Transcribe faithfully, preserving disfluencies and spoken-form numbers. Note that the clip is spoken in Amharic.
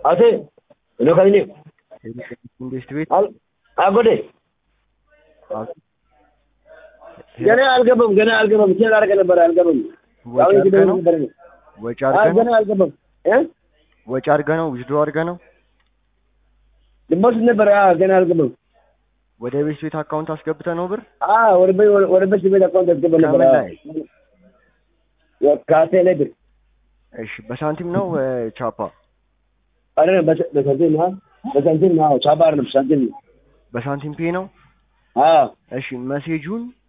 Ate, lo kali ni. ኢንቨስትቤት Al, agode. ገና አልገባም ገና አልገባም ቼክ አድርገህ ነበር አልገባም ወጪ አሁን አድርገህ ነው ነበር ወጪ አይ አድርገህ ገና ነው አልገባም እ ወጪ አድርገህ ነው ዊዝድሮ አድርገህ ነው ድምፅ ነበር አ ገና አልገባም ወደ ቤት ቤት አካውንት አስገብተህ ነው ብር አ ወደ ቤት ወደ ቤት ቤት አካውንት አስገባ ነበር ከምን ላይ ወካቴ ላይ ብር እሺ በሳንቲም ነው ቻፓ አረ በሳንቲም ነው በሳንቲም ነው ቻፓ አይደለም በሳንቲም ነው በሳንቲም ፔ ነው አ እሺ ሜሴጁን